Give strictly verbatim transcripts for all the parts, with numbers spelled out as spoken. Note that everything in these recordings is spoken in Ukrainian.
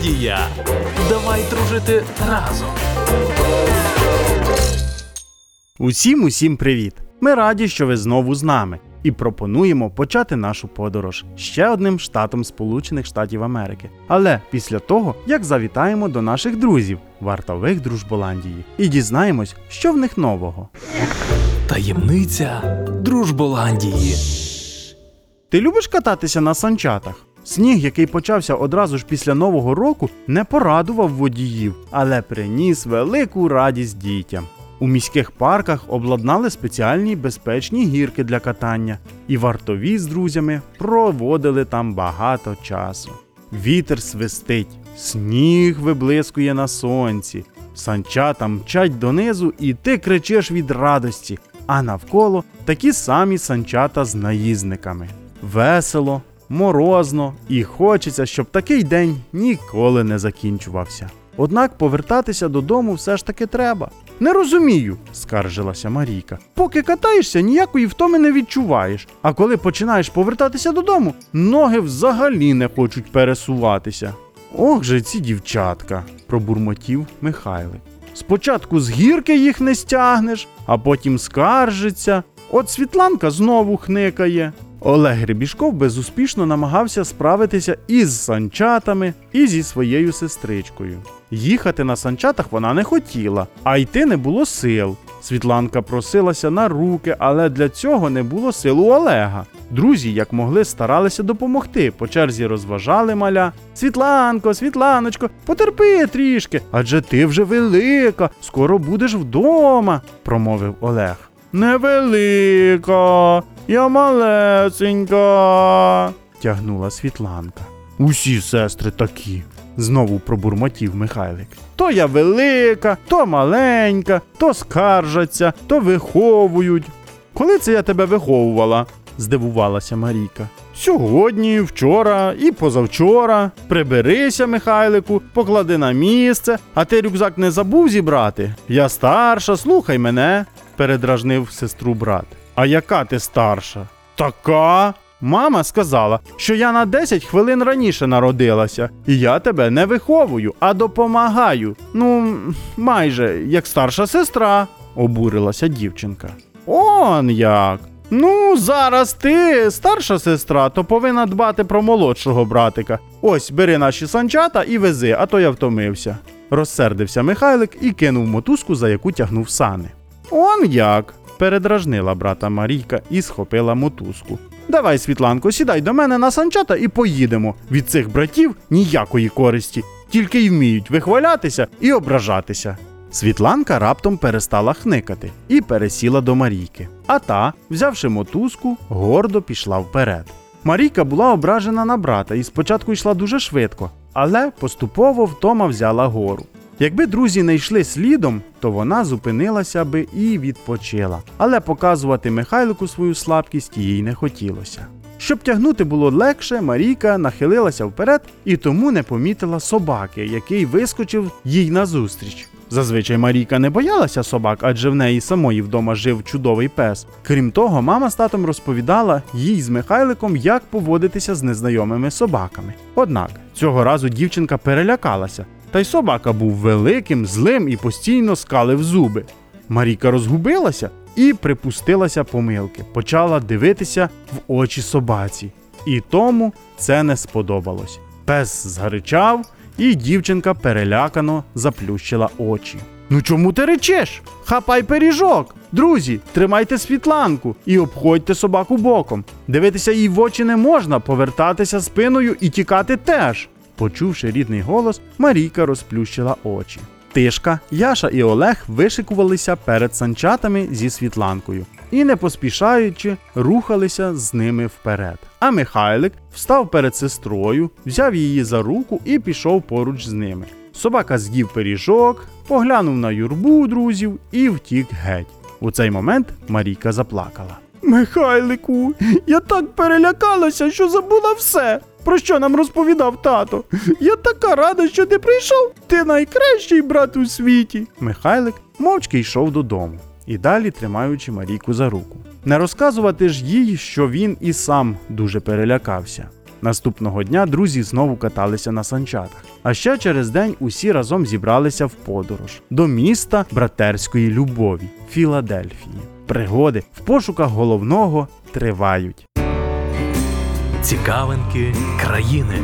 Дружболандія! Давай дружити разом! Усім усім привіт! Ми раді, що ви знову з нами. І пропонуємо почати нашу подорож ще одним штатом Сполучених Штатів Америки. Але після того, як завітаємо до наших друзів, вартових Дружболандії, і дізнаємось, що в них нового. Таємниця Дружболандії. Ти любиш кататися на санчатах? Сніг, який почався одразу ж після Нового року, не порадував водіїв, але приніс велику радість дітям. У міських парках обладнали спеціальні безпечні гірки для катання, і вартові з друзями проводили там багато часу. Вітер свистить, сніг виблискує на сонці, санчата мчать донизу, і ти кричиш від радості, а навколо такі самі санчата з наїзниками. Весело, морозно, і хочеться, щоб такий день ніколи не закінчувався. Однак повертатися додому все ж таки треба. «Не розумію», – скаржилася Марійка. «Поки катаєшся, ніякої втоми не відчуваєш. А коли починаєш повертатися додому, ноги взагалі не хочуть пересуватися». «Ох же ці дівчатка», – пробурмотів Михайлик. «Спочатку з гірки їх не стягнеш, а потім скаржиться. От Світланка знову хникає». Олег Гребішков безуспішно намагався справитися із санчатами, і зі своєю сестричкою. Їхати на санчатах вона не хотіла, а йти не було сил. Світланка просилася на руки, але для цього не було сил у Олега. Друзі, як могли, старалися допомогти, по черзі розважали маля. «Світланко, Світланочко, потерпи трішки, адже ти вже велика, скоро будеш вдома», – промовив Олег. «Невелика, я малесенька», – тягнула Світланка. «Усі сестри такі», – знову пробурмотів Михайлик. «То я велика, то маленька, то скаржаться, то виховують». «Коли це я тебе виховувала?» – здивувалася Марійка. «Сьогодні, вчора і позавчора. Приберися, Михайлику, поклади на місце, а ти рюкзак не забув зібрати? Я старша, слухай мене», – передражнив сестру брат. «А яка ти старша?» «Така. Мама сказала, що я на десять хвилин раніше народилася, і я тебе не виховую, а допомагаю. Ну, майже, як старша сестра», – обурилася дівчинка. «Он як! Ну, зараз ти, старша сестра, то повинна дбати про молодшого братика. Ось, бери наші санчата і вези, а то я втомився». Розсердився Михайлик і кинув мотузку, за яку тягнув сани. «Он як!» – передражнила брата Марійка і схопила мотузку. «Давай, Світланко, сідай до мене на санчата і поїдемо. Від цих братів ніякої користі, тільки й вміють вихвалятися і ображатися». Світланка раптом перестала хникати і пересіла до Марійки. А та, взявши мотузку, гордо пішла вперед. Марійка була ображена на брата і спочатку йшла дуже швидко, але поступово втома взяла гору. Якби друзі не йшли слідом, то вона зупинилася би і відпочила. Але показувати Михайлику свою слабкість їй не хотілося. Щоб тягнути було легше, Марійка нахилилася вперед і тому не помітила собаки, який вискочив їй назустріч. Зазвичай Марійка не боялася собак, адже в неї самої вдома жив чудовий пес. Крім того, мама з татом розповідала їй з Михайликом, як поводитися з незнайомими собаками. Однак, цього разу дівчинка перелякалася, та й собака був великим, злим і постійно скалив зуби. Марійка розгубилася і припустилася помилки, почала дивитися в очі собаці. І тому це не сподобалось. Пес згаричав, і дівчинка перелякано заплющила очі. «Ну чому ти речеш? Хапай пиріжок! Друзі, тримайте Світланку і обходьте собаку боком. Дивитися їй в очі не можна, повертатися спиною і тікати теж». Почувши рідний голос, Марійка розплющила очі. Тишка, Яша і Олег вишикувалися перед санчатами зі Світланкою і, не поспішаючи, рухалися з ними вперед. А Михайлик встав перед сестрою, взяв її за руку і пішов поруч з ними. Собака з'їв пиріжок, поглянув на юрбу друзів і втік геть. У цей момент Марійка заплакала. «Михайлику, я так перелякалася, що забула все, про що нам розповідав тато. Я така рада, що ти прийшов. Ти найкращий брат у світі». Михайлик мовчки йшов додому, і далі тримаючи Марійку за руку. Не розказувати ж їй, що він і сам дуже перелякався. Наступного дня друзі знову каталися на санчатах. А ще через день усі разом зібралися в подорож до міста братерської любові – Філадельфії. Пригоди в пошуках головного тривають. Цікавинки країни.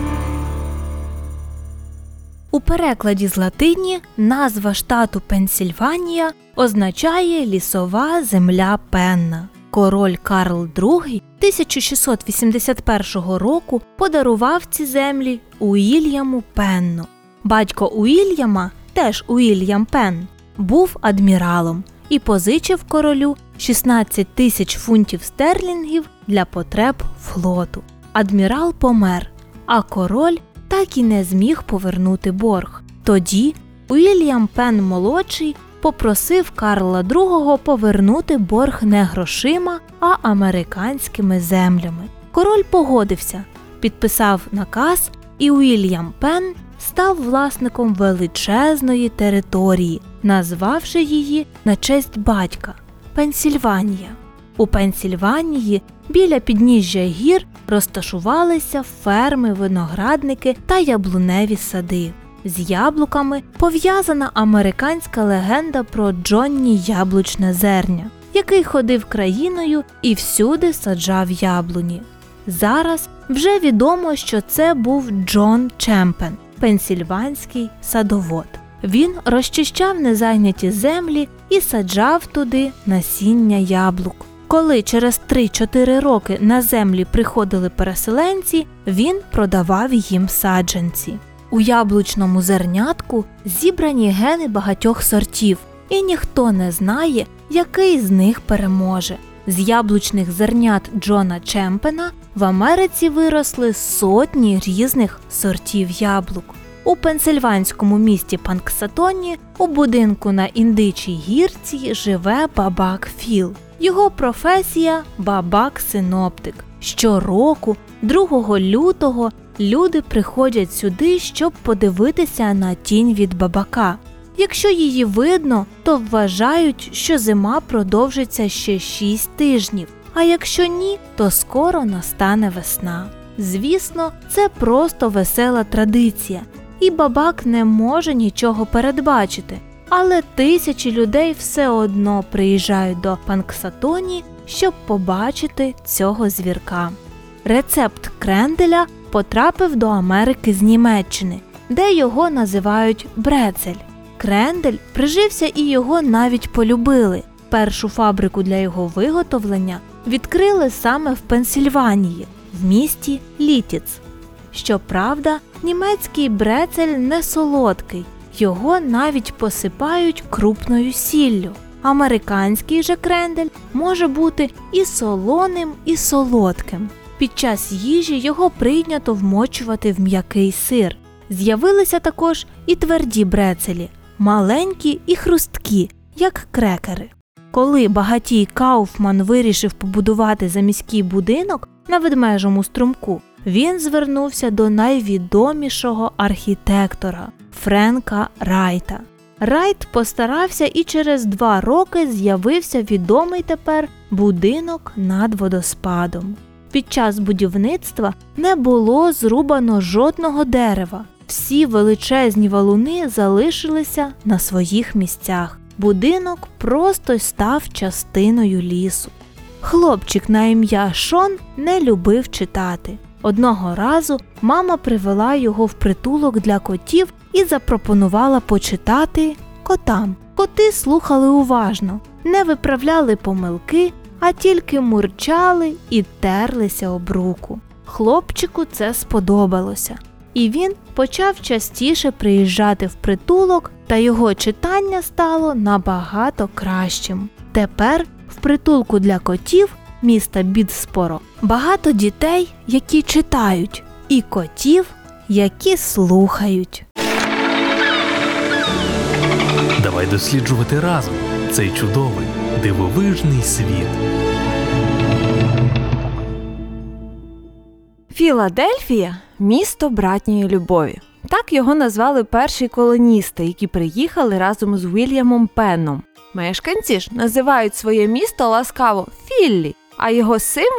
У перекладі з латині назва штату Пенсільванія означає «лісова земля Пенна». Король Карл другий тисяча шістсот вісімдесят першого року подарував ці землі Уільяму Пенну. Батько Уільяма, теж Уільям Пенн, був адміралом і позичив королю шістнадцять тисяч фунтів стерлінгів для потреб флоту. Адмірал помер, а король так і не зміг повернути борг. Тоді Уільям Пенн-молодший попросив Карла другого повернути борг не грошима, а американськими землями. Король погодився, підписав наказ, і Уільям Пенн став власником величезної території, назвавши її на честь батька – Пенсільванія. У Пенсільванії біля підніжжя гір розташувалися ферми, виноградники та яблуневі сади. З яблуками пов'язана американська легенда про Джонні Яблучне Зерня, який ходив країною і всюди саджав яблуні. Зараз вже відомо, що це був Джон Чемпен, пенсільванський садовод. Він розчищав незайняті землі і саджав туди насіння яблук. Коли через три-чотири роки на землі приходили переселенці, він продавав їм саджанці. У яблучному зернятку зібрані гени багатьох сортів, і ніхто не знає, який з них переможе. З яблучних зернят Джона Чемпена в Америці виросли сотні різних сортів яблук. У пенсильванському місті Панксатоні у будинку на Індичій гірці живе бабак Філ. Його професія – бабак-синоптик. Щороку, другого лютого, люди приходять сюди, щоб подивитися на тінь від бабака. Якщо її видно, то вважають, що зима продовжиться ще шість тижнів, а якщо ні, то скоро настане весна. Звісно, це просто весела традиція, і бабак не може нічого передбачити. Але тисячі людей все одно приїжджають до Панксатоні, щоб побачити цього звірка. Рецепт кренделя потрапив до Америки з Німеччини, де його називають брецель. Крендель прижився і його навіть полюбили. Першу фабрику для його виготовлення відкрили саме в Пенсільванії, в місті Літіц. Щоправда, німецький брецель не солодкий, його навіть посипають крупною сіллю. Американський же крендель може бути і солоним, і солодким. Під час їжі його прийнято вмочувати в м'який сир. З'явилися також і тверді брецелі, маленькі і хрусткі, як крекери. Коли багатій Кауфман вирішив побудувати заміський будинок на Ведмежому струмку, він звернувся до найвідомішого архітектора – Френка Райта. Райт постарався, і через два роки з'явився відомий тепер будинок над водоспадом. Під час будівництва не було зрубано жодного дерева. Всі величезні валуни залишилися на своїх місцях. Будинок просто став частиною лісу. Хлопчик на ім'я Шон не любив читати. Одного разу мама привела його в притулок для котів і запропонувала почитати котам. Коти слухали уважно, не виправляли помилки, а тільки мурчали і терлися об руку. Хлопчику це сподобалося, і він почав частіше приїжджати в притулок, та його читання стало набагато кращим. Тепер в притулку для котів міста Бідспоро багато дітей, які читають, і котів, які слухають. Давай досліджувати разом цей чудовий, дивовижний світ. Філадельфія – місто братньої любові. Так його назвали перші колоністи, які приїхали разом з Уільямом Пенном. Мешканці ж називають своє місто ласкаво Філлі, а його символ –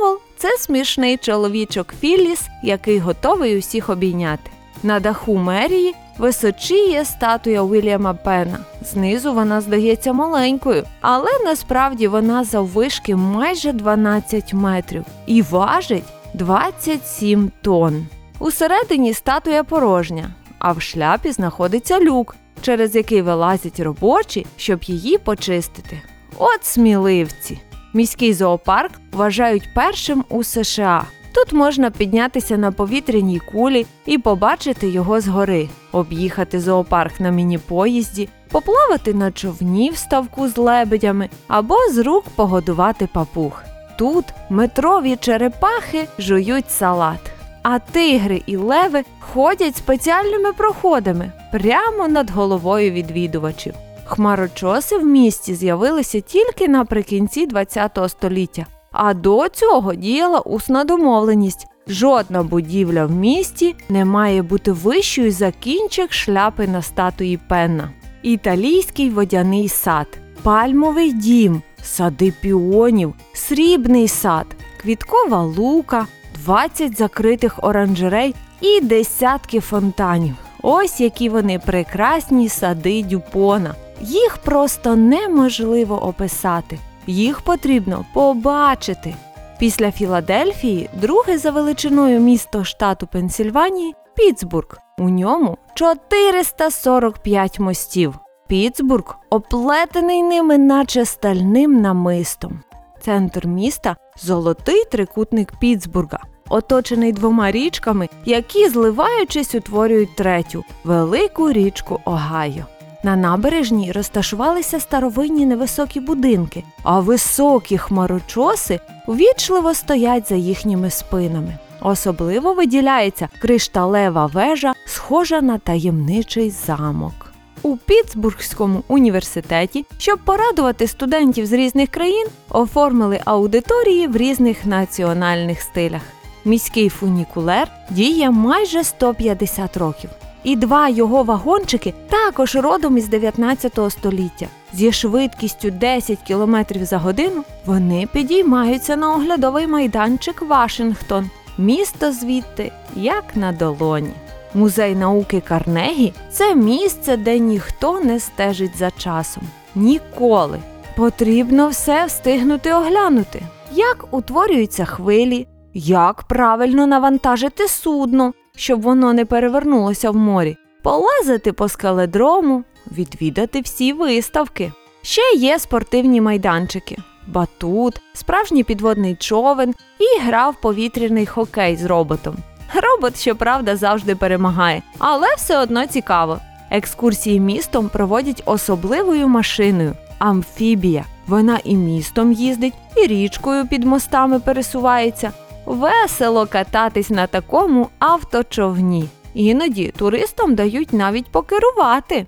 це смішний чоловічок Філіс, який готовий усіх обійняти. На даху мерії височіє статуя Уільяма Пенна. Знизу вона здається маленькою, але насправді вона заввишки майже дванадцять метрів і важить двадцять сім тонн. Усередині статуя порожня, а в шляпі знаходиться люк, через який вилазять робочі, щоб її почистити. От сміливці! Міський зоопарк вважають першим у США. Тут можна піднятися на повітряній кулі і побачити його згори, об'їхати зоопарк на міні-поїзді, поплавати на човні в ставку з лебедями або з рук погодувати папуг. Тут метрові черепахи жують салат, а тигри і леви ходять спеціальними проходами прямо над головою відвідувачів. Хмарочоси в місті з'явилися тільки наприкінці ХХ століття, а до цього діяла усна домовленість. Жодна будівля в місті не має бути вищою за кінчик шляпи на статуї Пенна. Італійський водяний сад, пальмовий дім, сади піонів, срібний сад, квіткова лука, двадцять закритих оранжерей і десятки фонтанів. Ось які вони прекрасні сади Дюпона. Їх просто неможливо описати. Їх потрібно побачити. Після Філадельфії друге за величиною місто штату Пенсільванії – Пітсбург. У ньому чотириста сорок п'ять мостів. Пітсбург оплетений ними наче стальним намистом. Центр міста – золотий трикутник Пітсбурга, оточений двома річками, які, зливаючись, утворюють третю – велику річку Огайо. На набережній розташувалися старовинні невисокі будинки, а високі хмарочоси увічливо стоять за їхніми спинами. Особливо виділяється кришталева вежа, схожа на таємничий замок. У Пітсбурзькому університеті, щоб порадувати студентів з різних країн, оформили аудиторії в різних національних стилях. Міський фунікулер діє майже сто п'ятдесят років. І два його вагончики також родом із дев'ятнадцятого століття. Зі швидкістю десять кілометрів за годину вони підіймаються на оглядовий майданчик Вашингтон. Місто звідти як на долоні. Музей науки Карнегі – це місце, де ніхто не стежить за часом. Ніколи. Потрібно все встигнути оглянути. Як утворюються хвилі, як правильно навантажити судно, щоб воно не перевернулося в морі, полазити по скеледрому, відвідати всі виставки. Ще є спортивні майданчики, батут, справжній підводний човен і гра в повітряний хокей з роботом. Робот, щоправда, завжди перемагає, але все одно цікаво. Екскурсії містом проводять особливою машиною – амфібія. Вона і містом їздить, і річкою під мостами пересувається. Весело кататись на такому авточовні. Іноді туристам дають навіть покерувати.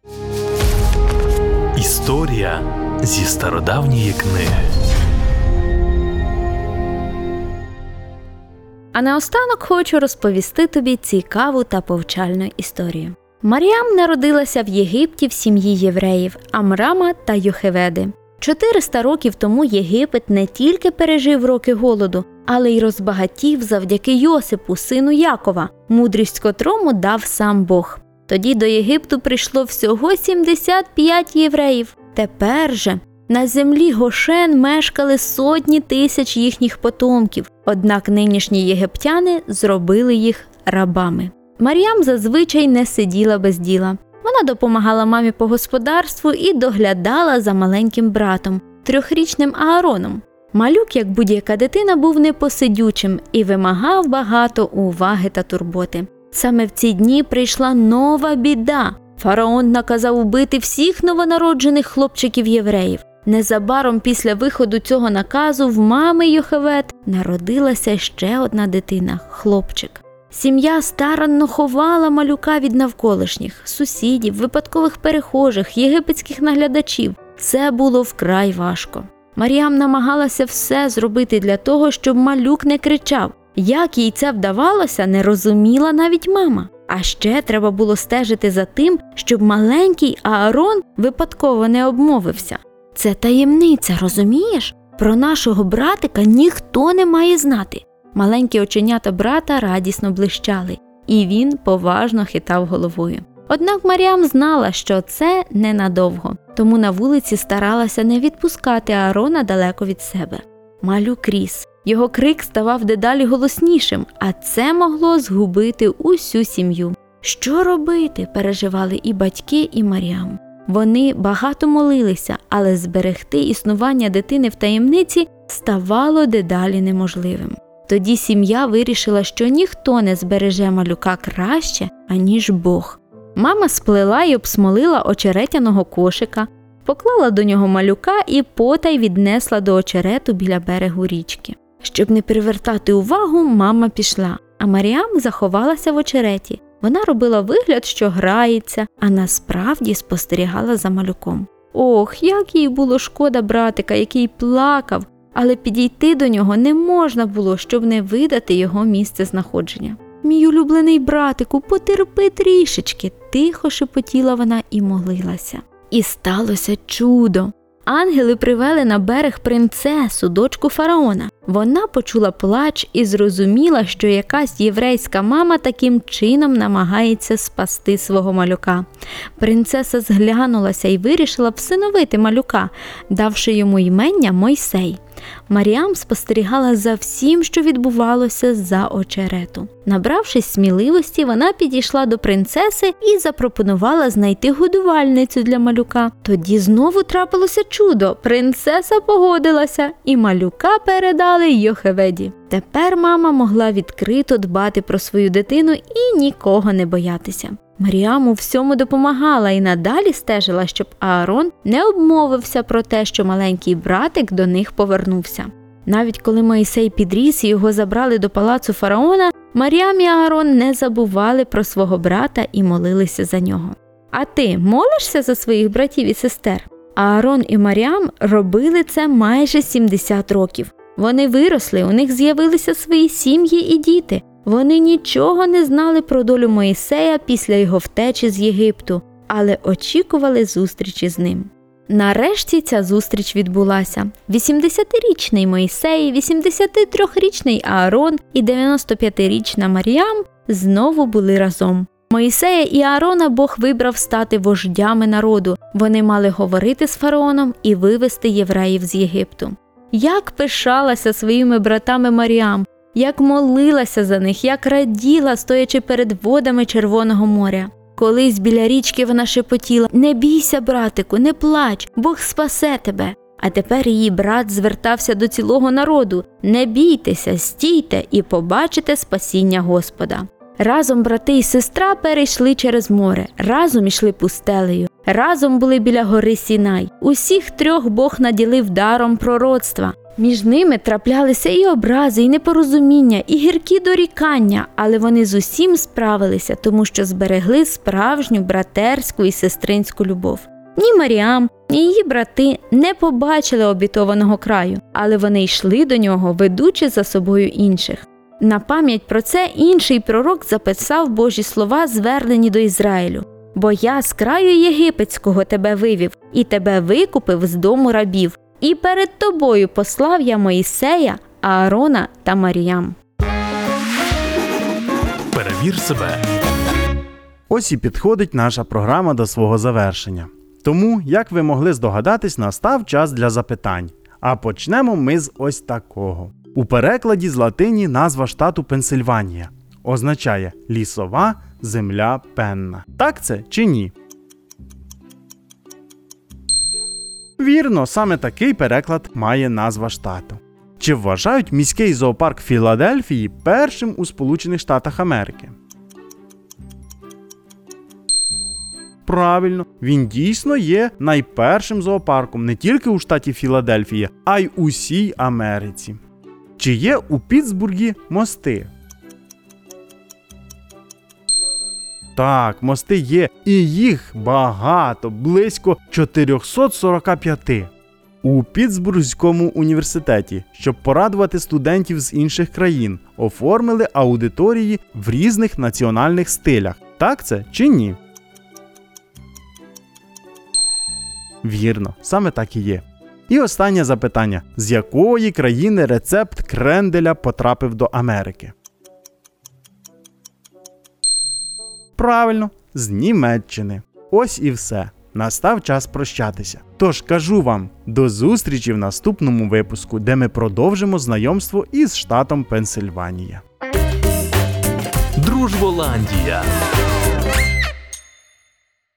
Історія зі стародавньої книги. А наостанок хочу розповісти тобі цікаву та повчальну історію. Маріам народилася в Єгипті в сім'ї євреїв Амрама та Йохеведи. чотириста років тому Єгипет не тільки пережив роки голоду, але й розбагатів завдяки Йосипу, сину Якова, мудрість котрому дав сам Бог. Тоді до Єгипту прийшло всього сімдесят п'ять євреїв. Тепер же на землі Гошен мешкали сотні тисяч їхніх потомків, однак нинішні єгиптяни зробили їх рабами. Мар'ям зазвичай не сиділа без діла. Вона допомагала мамі по господарству і доглядала за маленьким братом, трьохрічним Аароном. Малюк, як будь-яка дитина, був непосидючим і вимагав багато уваги та турботи. Саме в ці дні прийшла нова біда. Фараон наказав убити всіх новонароджених хлопчиків-євреїв. Незабаром після виходу цього наказу в мами Йохевед народилася ще одна дитина – хлопчик. Сім'я старанно ховала малюка від навколишніх, сусідів, випадкових перехожих, єгипетських наглядачів. Це було вкрай важко. Мар'ям намагалася все зробити для того, щоб малюк не кричав. Як їй це вдавалося, не розуміла навіть мама. А ще треба було стежити за тим, щоб маленький Аарон випадково не обмовився. Це таємниця, розумієш? Про нашого братика ніхто не має знати. Маленькі оченята брата радісно блищали, і він поважно хитав головою. Однак Маріам знала, що це ненадовго, тому на вулиці старалася не відпускати Аарона далеко від себе. Малюк ріс. Його крик ставав дедалі голоснішим, а це могло згубити усю сім'ю. Що робити, переживали і батьки, і Маріам. Вони багато молилися, але зберегти існування дитини в таємниці ставало дедалі неможливим. Тоді сім'я вирішила, що ніхто не збереже малюка краще, аніж Бог. Мама сплела і обсмолила очеретяного кошика, поклала до нього малюка і потай віднесла до очерету біля берегу річки. Щоб не привертати увагу, мама пішла, а Маріам заховалася в очереті. Вона робила вигляд, що грається, а насправді спостерігала за малюком. Ох, як їй було шкода братика, який плакав, але підійти до нього не можна було, щоб не видати його місце знаходження. «Мій улюблений братику, потерпи трішечки», – тихо шепотіла вона і молилася. І сталося чудо. Ангели привели на берег принцесу, дочку фараона. Вона почула плач і зрозуміла, що якась єврейська мама таким чином намагається спасти свого малюка. Принцеса зглянулася і вирішила всиновити малюка, давши йому імення Мойсей. Маріам спостерігала за всім, що відбувалося за очерету. Набравшись сміливості, вона підійшла до принцеси і запропонувала знайти годувальницю для малюка. Тоді знову трапилося чудо. Принцеса погодилася, і малюка передали Йохеведі. Тепер мама могла відкрито дбати про свою дитину і нікого не боятися. Маріам у всьому допомагала і надалі стежила, щоб Аарон не обмовився про те, що маленький братик до них повернувся. Навіть коли Мойсей підріс і його забрали до палацу фараона, Маріам і Аарон не забували про свого брата і молилися за нього. А ти молишся за своїх братів і сестер? Аарон і Маріам робили це майже сімдесят років. Вони виросли, у них з'явилися свої сім'ї і діти. Вони нічого не знали про долю Моїсея після його втечі з Єгипту, але очікували зустрічі з ним. Нарешті ця зустріч відбулася. вісімдесятирічний Моїсей, вісімдесятитрирічний Аарон і дев'яностоп'ятирічна Маріам знову були разом. Моїсея і Аарона Бог вибрав стати вождями народу. Вони мали говорити з фараоном і вивести євреїв з Єгипту. Як пишалася своїми братами Маріам, як молилася за них, як раділа, стоячи перед водами Червоного моря. Колись біля річки вона шепотіла: «Не бійся, братику, не плач, Бог спасе тебе». А тепер її брат звертався до цілого народу: «Не бійтеся, стійте і побачите спасіння Господа». Разом брати і сестра перейшли через море, разом ішли пустелею, разом були біля гори Сінай. Усіх трьох Бог наділив даром пророцтва. Між ними траплялися і образи, і непорозуміння, і гіркі дорікання, але вони з усім справилися, тому що зберегли справжню братерську і сестринську любов. Ні Маріам, ні її брати не побачили обітованого краю, але вони йшли до нього, ведучи за собою інших. На пам'ять про це інший пророк записав Божі слова, звернені до Ізраїлю: «Бо я з краю єгипетського тебе вивів, і тебе викупив з дому рабів. І перед тобою послав я Моїсея, Аарона та Маріам». Перевір себе. Ось і підходить наша програма до свого завершення. Тому, як ви могли здогадатись, настав час для запитань. А почнемо ми з ось такого. У перекладі з латині назва штату Пенсильванія означає «лісова земля пенна». Так це чи ні? Вірно, саме такий переклад має назва штату. Чи вважають міський зоопарк Філадельфії першим у Сполучених Штатах Америки? Правильно, він дійсно є найпершим зоопарком не тільки у штаті Філадельфія, а й усій Америці. Чи є у Піттсбургі мости? Так, мости є, і їх багато, близько чотириста сорок п'ять. У Піттсбурзькому університеті, щоб порадувати студентів з інших країн, оформили аудиторії в різних національних стилях. Так це чи ні? Вірно, саме так і є. І останнє запитання. З якої країни рецепт кренделя потрапив до Америки? Правильно, з Німеччини. Ось і все. Настав час прощатися. Тож кажу вам, до зустрічі в наступному випуску, де ми продовжимо знайомство із штатом Пенсильванія. Дружболандія.